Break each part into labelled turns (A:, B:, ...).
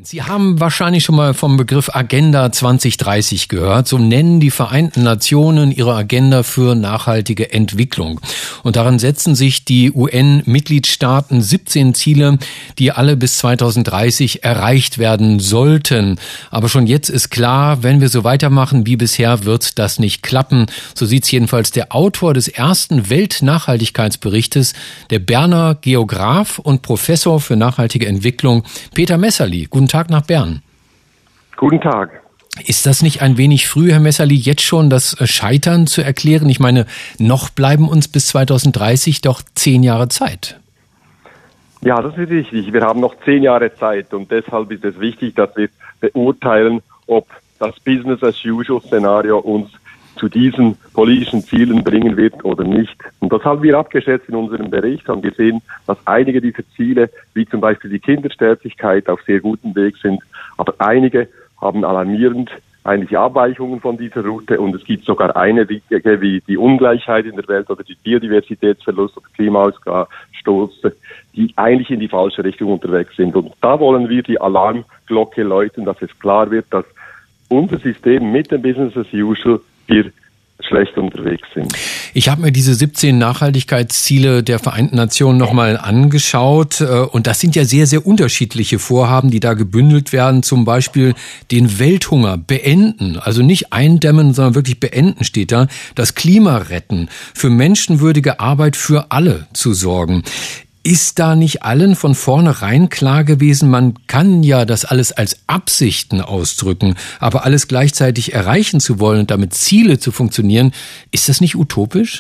A: Sie haben wahrscheinlich schon mal vom Begriff Agenda 2030 gehört. So nennen die Vereinten Nationen ihre Agenda für nachhaltige Entwicklung. Und darin setzen sich die UN-Mitgliedstaaten 17 Ziele, die alle bis 2030 erreicht werden sollten. Aber schon jetzt ist klar, wenn wir so weitermachen wie bisher, wird das nicht klappen. So sieht es jedenfalls der Autor des ersten Weltnachhaltigkeitsberichtes, der Berner Geograf und Professor für nachhaltige Entwicklung, Peter Messerli. Guten Tag nach Bern.
B: Guten Tag.
A: Ist das nicht ein wenig früh, Herr Messerli, jetzt schon das Scheitern zu erklären? Ich meine, noch bleiben uns bis 2030 doch 10 Jahre Zeit.
B: Ja, das ist richtig. Wir haben noch 10 Jahre Zeit und deshalb ist es wichtig, dass wir beurteilen, ob das Business-as-usual-Szenario uns zu diesen politischen Zielen bringen wird oder nicht. Und das haben wir abgeschätzt in unserem Bericht, haben gesehen, dass einige dieser Ziele, wie zum Beispiel die Kindersterblichkeit, auf sehr gutem Weg sind, aber einige haben alarmierend eigentlich Abweichungen von dieser Route und es gibt sogar eine wie die Ungleichheit in der Welt oder die Biodiversitätsverlust oder Klimaausstoß, die eigentlich in die falsche Richtung unterwegs sind. Und da wollen wir die Alarmglocke läuten, dass es klar wird, dass unser System mit dem Business as usual wir schlecht unterwegs sind.
A: Ich habe mir diese 17 Nachhaltigkeitsziele der Vereinten Nationen nochmal angeschaut und das sind ja sehr, sehr unterschiedliche Vorhaben, die da gebündelt werden. Zum Beispiel den Welthunger beenden, also nicht eindämmen, sondern wirklich beenden steht da. Das Klima retten, für menschenwürdige Arbeit für alle zu sorgen. Ist da nicht allen von vornherein klar gewesen, man kann ja das alles als Absichten ausdrücken, aber alles gleichzeitig erreichen zu wollen und damit Ziele zu funktionieren, ist das nicht utopisch?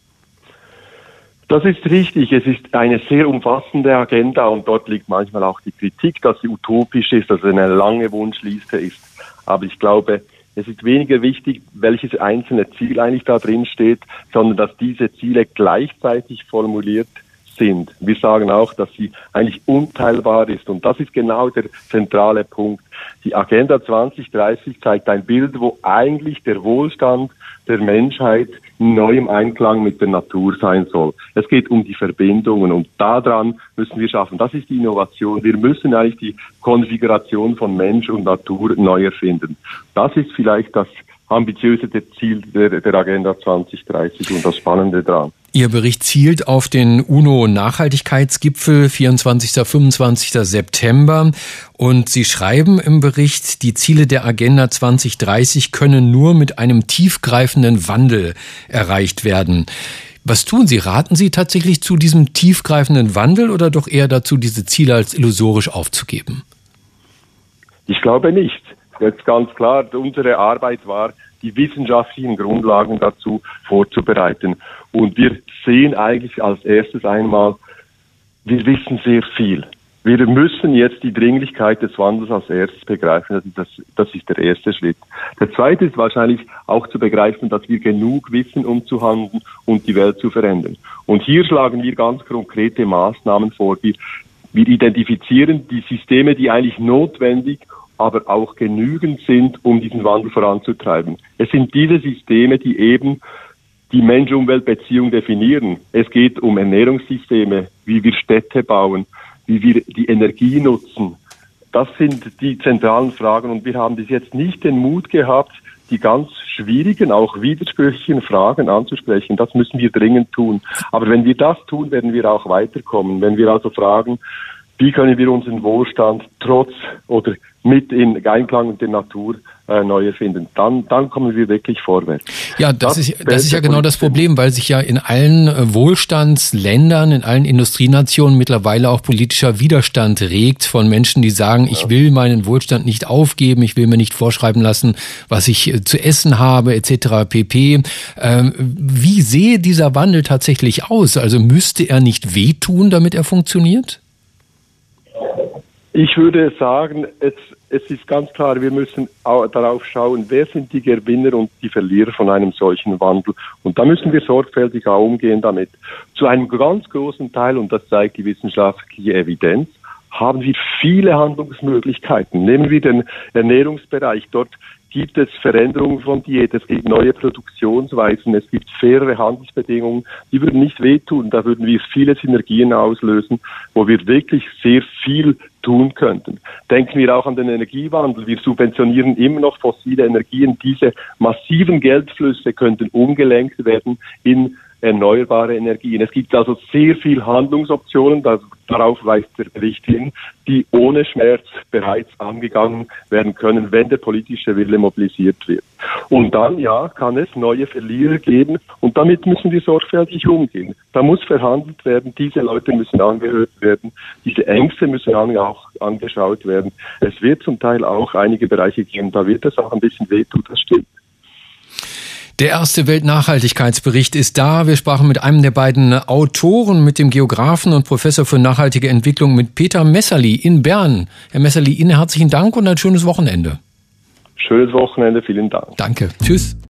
B: Das ist richtig. Es ist eine sehr umfassende Agenda und dort liegt manchmal auch die Kritik, dass sie utopisch ist, dass es eine lange Wunschliste ist. Aber ich glaube, es ist weniger wichtig, welches einzelne Ziel eigentlich da drin steht, sondern dass diese Ziele gleichzeitig formuliert sind. Wir sagen auch, dass sie eigentlich unteilbar ist und das ist genau der zentrale Punkt. Die Agenda 2030 zeigt ein Bild, wo eigentlich der Wohlstand der Menschheit in neuem Einklang mit der Natur sein soll. Es geht um die Verbindungen und daran müssen wir schaffen. Das ist die Innovation. Wir müssen eigentlich die Konfiguration von Mensch und Natur neu erfinden. Das ist vielleicht das ambitiöse Ziel der Agenda 2030 und das Spannende daran.
A: Ihr Bericht zielt auf den UNO-Nachhaltigkeitsgipfel 24. 25. September und Sie schreiben im Bericht, die Ziele der Agenda 2030 können nur mit einem tiefgreifenden Wandel erreicht werden. Was tun Sie? Raten Sie tatsächlich zu diesem tiefgreifenden Wandel oder doch eher dazu, diese Ziele als illusorisch aufzugeben?
B: Ich glaube nicht. Jetzt ganz klar, unsere Arbeit war, die wissenschaftlichen Grundlagen dazu vorzubereiten. Und wir sehen eigentlich als erstes einmal, wir wissen sehr viel. Wir müssen jetzt die Dringlichkeit des Wandels als erstes begreifen. Das ist der erste Schritt. Der zweite ist wahrscheinlich auch zu begreifen, dass wir genug wissen, um zu handeln und die Welt zu verändern. Und hier schlagen wir ganz konkrete Maßnahmen vor. Wir identifizieren die Systeme, die eigentlich notwendig aber auch genügend sind, um diesen Wandel voranzutreiben. Es sind diese Systeme, die eben die Mensch-Umwelt-Beziehung definieren. Es geht um Ernährungssysteme, wie wir Städte bauen, wie wir die Energie nutzen. Das sind die zentralen Fragen und wir haben bis jetzt nicht den Mut gehabt, die ganz schwierigen, auch widersprüchlichen Fragen anzusprechen. Das müssen wir dringend tun. Aber wenn wir das tun, werden wir auch weiterkommen. Wenn wir also fragen, wie können wir unseren Wohlstand trotz oder mit in Einklang mit der Natur neu erfinden, dann kommen wir wirklich vorwärts.
A: Ja, das ist ja genau das Problem, weil sich ja in allen Wohlstandsländern, in allen Industrienationen mittlerweile auch politischer Widerstand regt von Menschen, die sagen, ich will meinen Wohlstand nicht aufgeben, ich will mir nicht vorschreiben lassen, was ich zu essen habe, etc. pp. Wie sehe dieser Wandel tatsächlich aus? Also müsste er nicht wehtun, damit er funktioniert?
B: Ich würde sagen, es ist ganz klar, wir müssen darauf schauen, wer sind die Gewinner und die Verlierer von einem solchen Wandel. Und da müssen wir sorgfältig auch umgehen damit. Zu einem ganz großen Teil, und das zeigt die wissenschaftliche Evidenz, haben wir viele Handlungsmöglichkeiten. Nehmen wir den Ernährungsbereich. Dort gibt es Veränderungen von Diät, es gibt neue Produktionsweisen, es gibt faire Handelsbedingungen, die würden nicht wehtun. Da würden wir viele Synergien auslösen, wo wir wirklich sehr viel tun könnten. Denken wir auch an den Energiewandel. Wir subventionieren immer noch fossile Energien. Diese massiven Geldflüsse könnten umgelenkt werden in erneuerbare Energien. Es gibt also sehr viel Handlungsoptionen, darauf weist der Bericht hin, die ohne Schmerz bereits angegangen werden können, wenn der politische Wille mobilisiert wird. Und dann, ja, kann es neue Verlierer geben und damit müssen wir sorgfältig umgehen. Da muss verhandelt werden, diese Leute müssen angehört werden, diese Ängste müssen auch angeschaut werden. Es wird zum Teil auch einige Bereiche geben, da wird es auch ein bisschen wehtun, das stimmt.
A: Der erste Weltnachhaltigkeitsbericht ist da. Wir sprachen mit einem der beiden Autoren, mit dem Geografen und Professor für nachhaltige Entwicklung, mit Peter Messerli in Bern. Herr Messerli, Ihnen herzlichen Dank und ein schönes Wochenende.
B: Schönes Wochenende, vielen Dank.
A: Danke. Tschüss.